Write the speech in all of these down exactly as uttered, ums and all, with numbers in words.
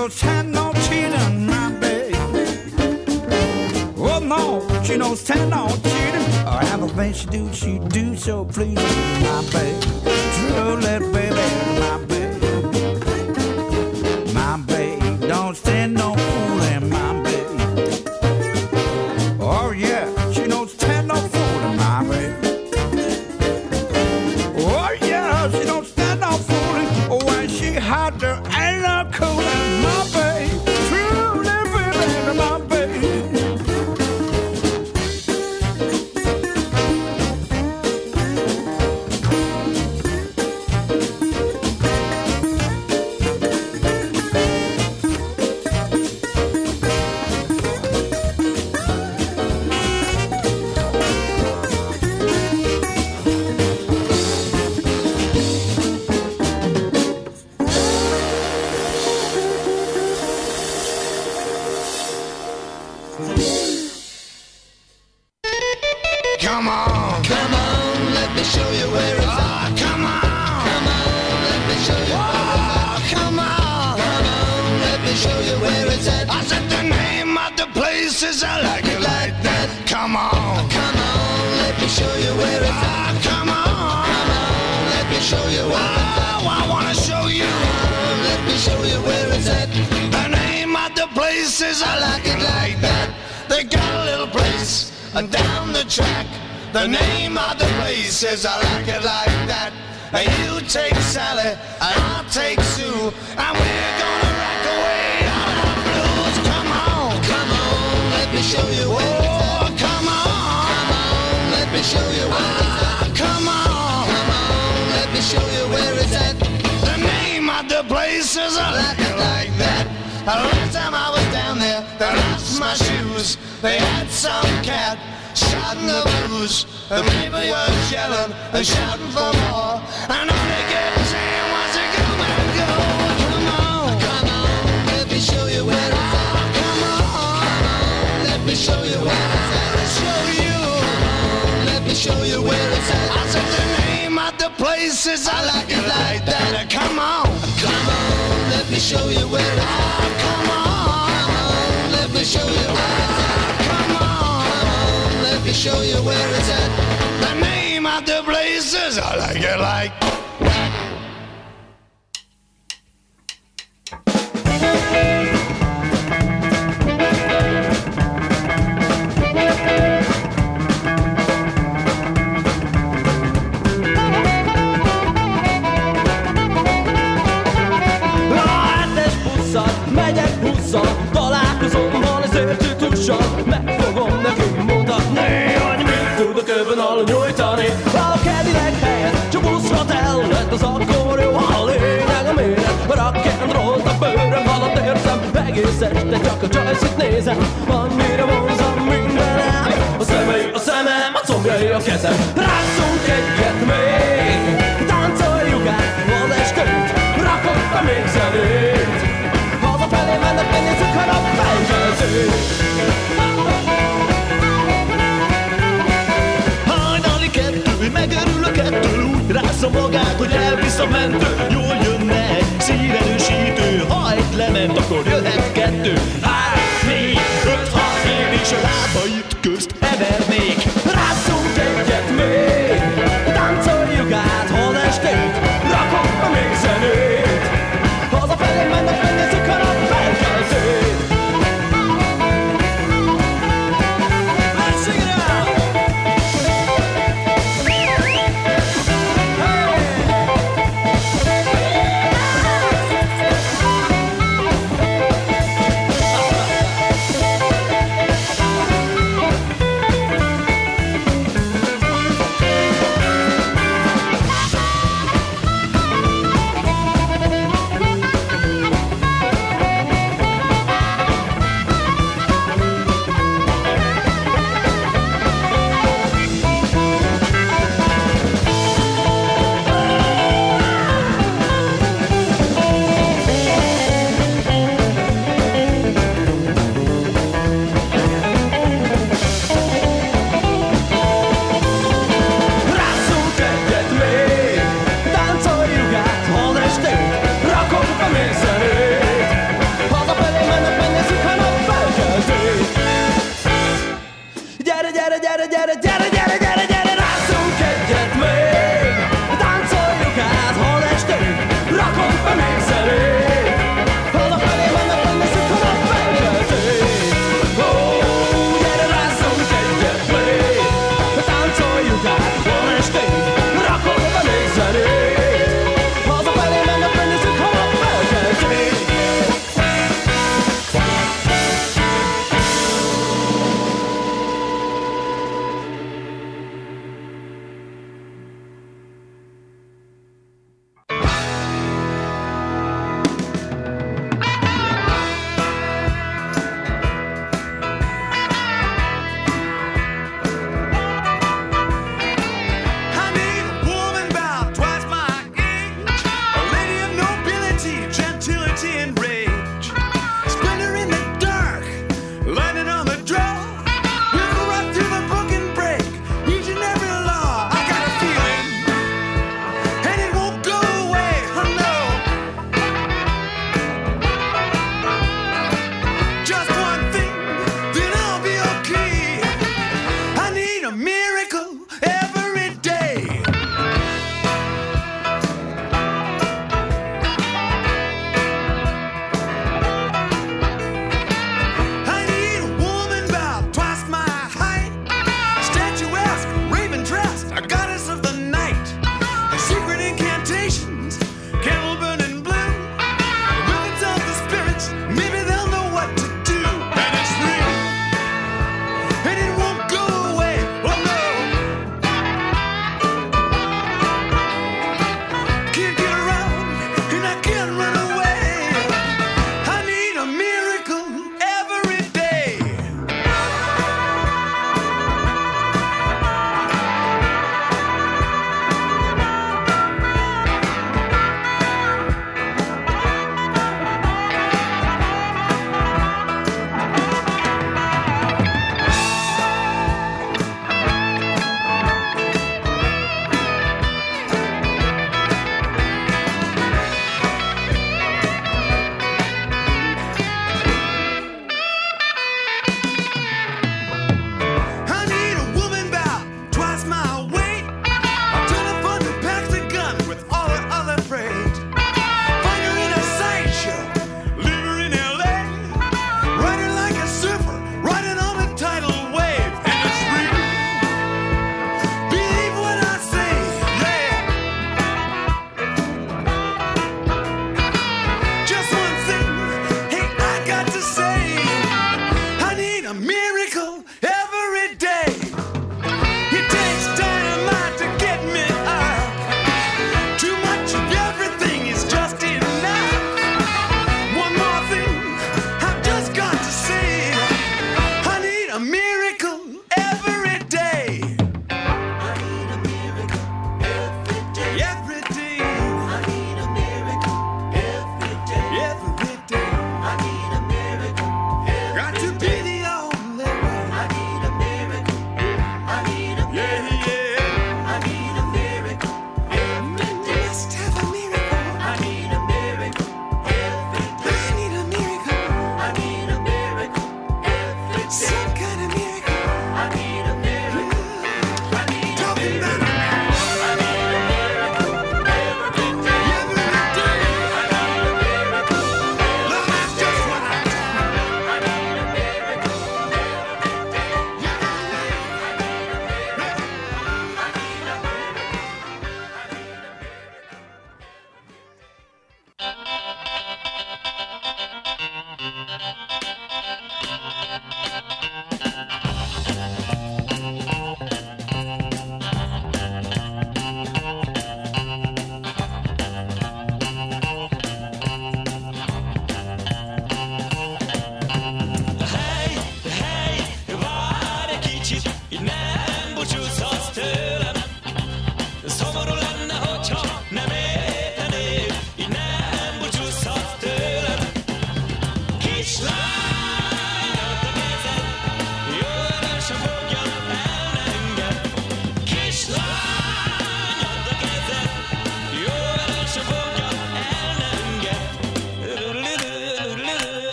don't stand no cheating, my baby. Oh no, she don't stand no cheating. Oh, everything she do, she do so pleasing, my baby. Truly, baby, my baby. My baby don't stand no fooling, my baby. Oh yeah, she don't stand no fooling, my baby. Oh yeah, she don't stand no fooling. Oh, when she hot there ain't no cooling, my baby. Truly, baby, my baby. Come on, come on, let me show you where it's at. Come on, come on, let me show you where it's at. Come on, come on, let me show you where it's at. I said the name of the place is I like it like that. Come on, come on, let me show you where it's at. Come on, come on, let me show you where it's at. Oh, I wanna show you. Let me show you where it's at. The name of the place is I like it like that. They got a little place uh, down the track. The name of the place is I like it like that. And you take Sally, and I'll take Sue, and we're gonna rock away all our blues. Come on, come on, let me show you where it's at. Oh, come on, come on, let me show you where it's at. Come on, come on, let me show you where it's at. The name of the place is I like it like that. The last time I was down there, they lost my shoes. They had some cat shouting the blues. The people were yelling and shouting for more. And all they kept saying was a go, man, go. Come on, come on, let me show you where it's at. Come on, come on, let me show you where it's at. Let me show you. Come on, let me show you where it's at. I said the name of the place is I like it like that. Come on, come on, let me show you where it's at. Come on, come on, let me show you where it's at. Come on, come on, let me show you where it's at. The name of the place is I like it like that. Megfogom neki mutatni, hogy mit tudok ebben alul nyújtani. A Cadillac helyett csak buszrat el lett, az akkor jó, a lényeg a méret. A rock'n'rollt a bőröm alatt érzem, egész este csak a Joyce-it nézem. Annyira vonzom mindenem, a szemei a szemem, a combjai a kezem. Rázzunk egyet még, táncoljuk át az estét, rakok be még zenét. Hazafelé mennek, megnézzük a napfénykezést. Megörülök ettől, úgy rászom magát, hogy elvisz a mentő. Jól jönne egy szíverősítő, ha egy lement, akkor jöhet kettő. Három, négy, öt, hat, én is a lábait közt evernék. Rázzunk egyet még, táncoljuk át hol estét, rakok be még zenét. Hazafelé mennek, megnézzük a napfelkeltét.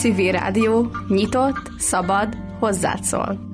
Civil Rádió, nyitott, szabad, hozzád szól.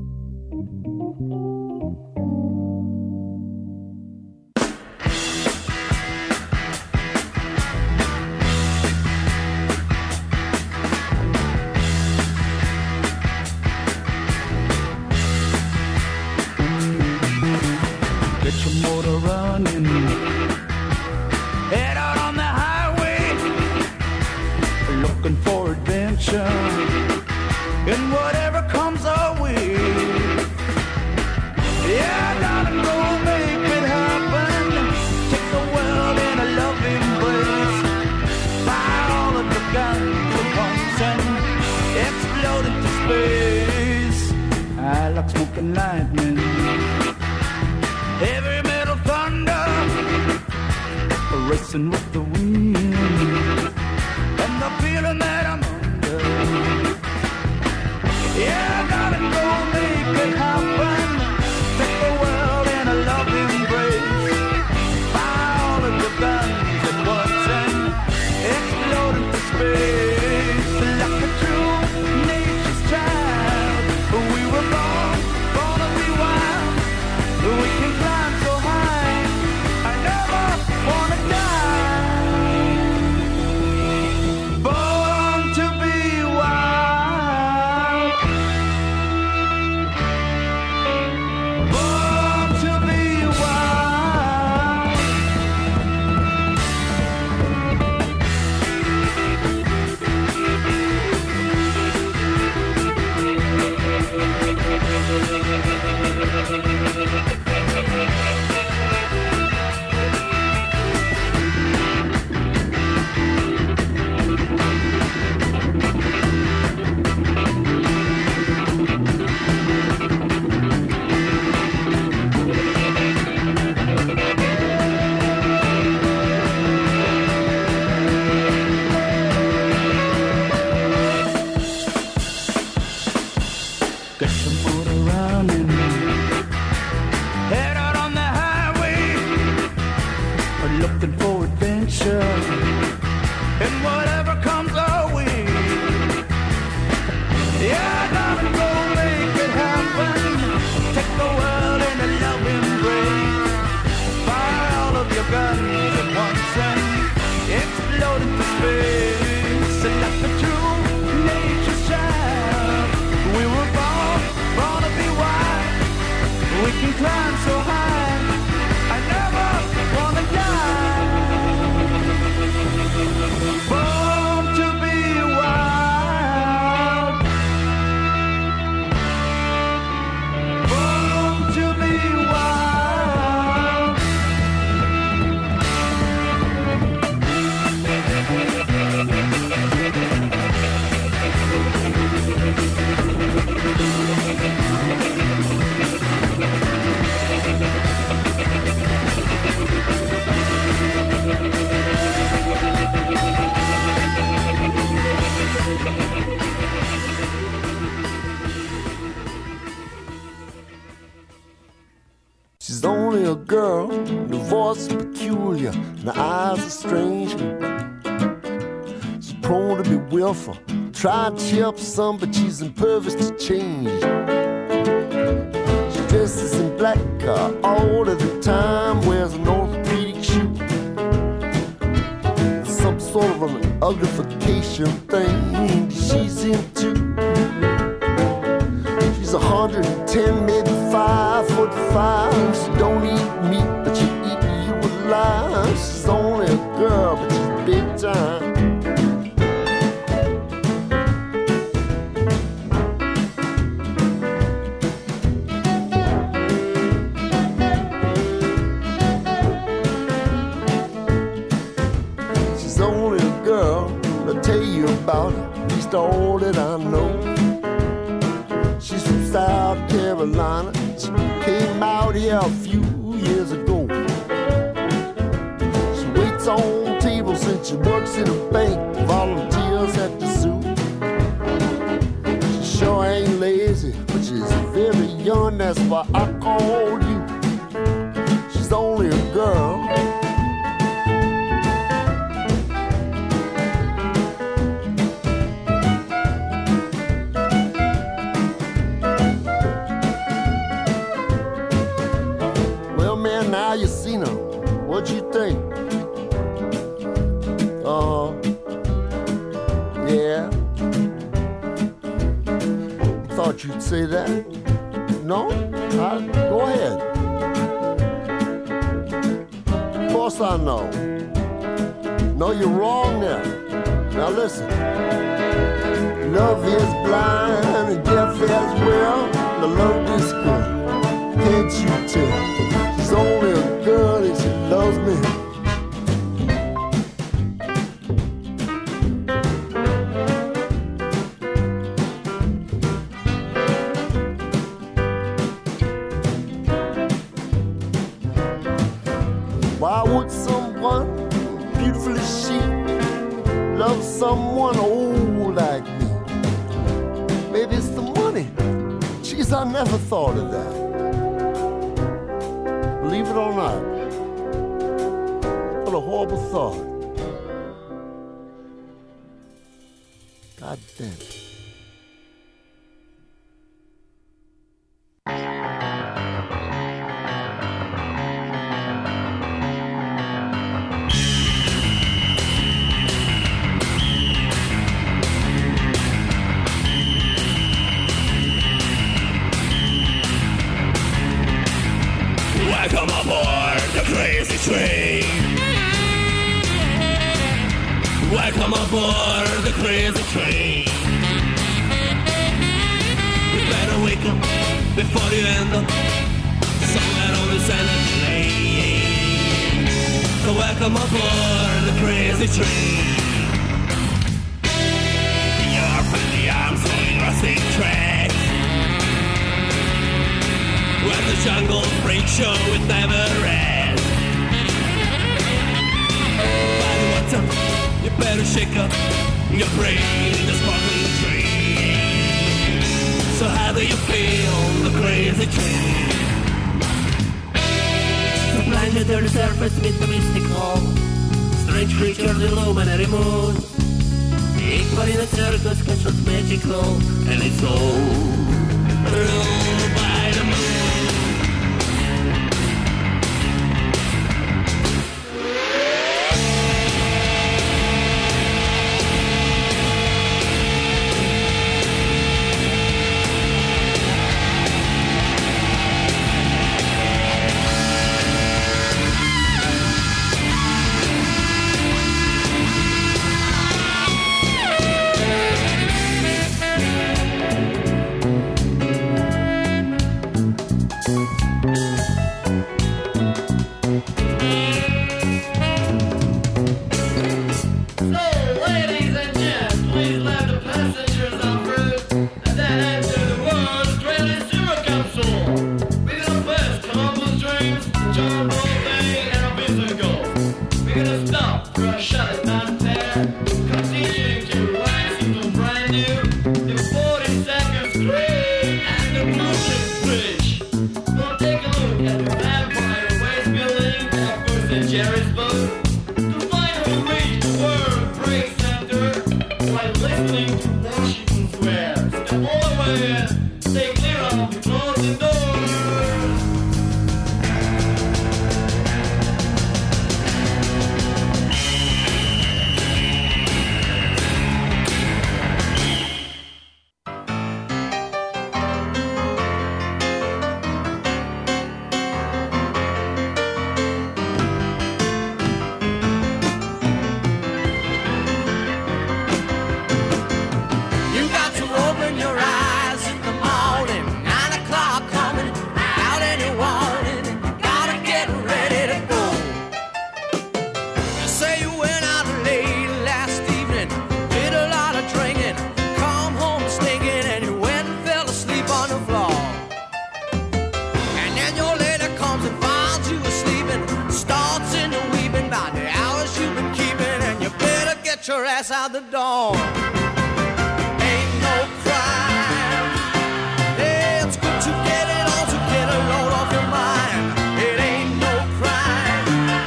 She's only a girl, the voice is peculiar, and the eyes are strange. She's prone to be willful, try to cheer up some, but she's impervious to change. She dresses in black uh, all of the time, wears an orthopedic shoe, some sort of an uglification thing she's into. She's a hundred and ten, maybe five foot five. She don't eat meat, but she eat you alive. She's only a girl, but she's big time. She's only a girl, I'll tell you about her, at least all that I know. She's from South Carolina. She came out here a few years ago. She waits on tables and she works in a bank, volunteers at the zoo. She sure ain't lazy, but she's very young, that's why I called you. She's only a girl. now you seen her. What'd you think? Uh, yeah. Thought you'd say that. No? Uh, go ahead. Of course I know. No, you're wrong now. Now listen. Love is blind and deaf as well. The love is good. Can't you tell? She's only a girl and she loves me. Why would someone beautiful as she love someone old like me? Maybe it's the money. Jeez, I never thought of that. Believe it or not. What a horrible thought. God damn it. Welcome aboard the crazy train. Welcome aboard the crazy train. You better wake up before you end up somewhere on this energy lane. So welcome aboard the crazy train. You're from the arms of rusting tracks. Where the jungle freak show it never ends. By the water, you better shake up your brain in the sparkling train. So how do you feel the crazy train? So blind to the surface with the mystical strange creatures illuminate the moon. Equal in a circus cause it's magical and it's all ruled by the moon. Your ass out the door. Ain't no crime. It's good to get it on, to get a load off your mind. It ain't no crime.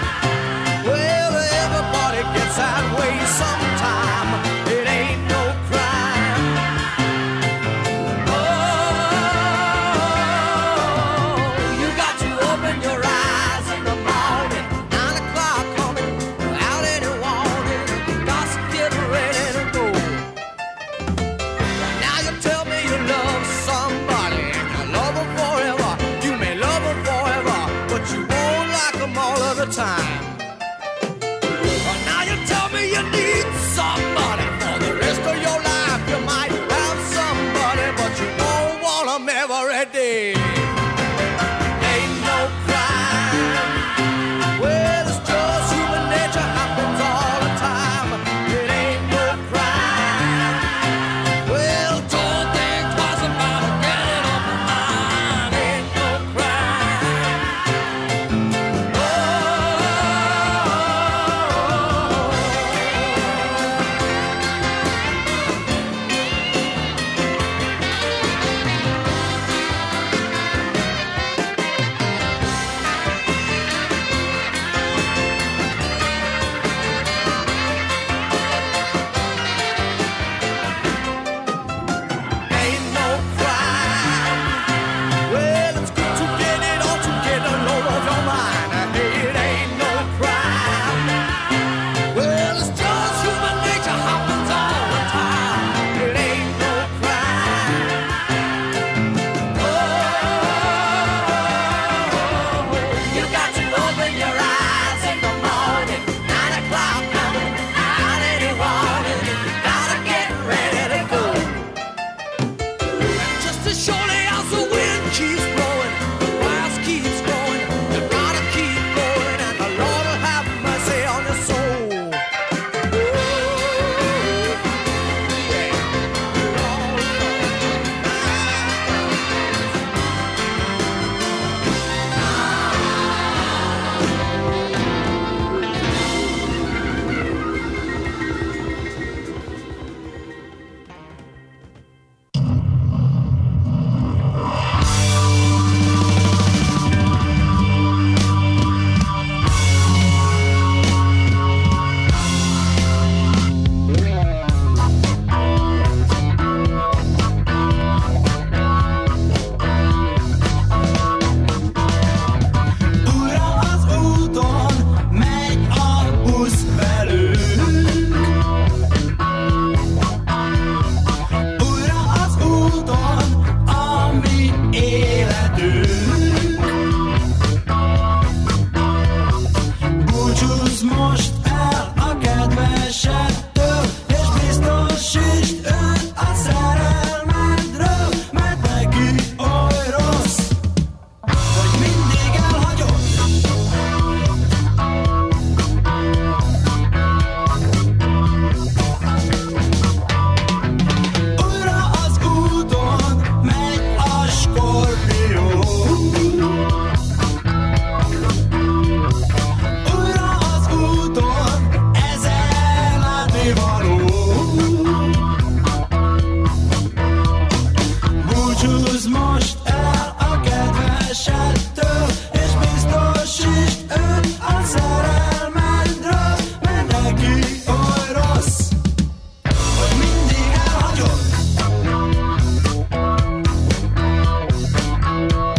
Well, everybody gets that way sometime. It ain't no crime. Oh, you got to open your eyes and time.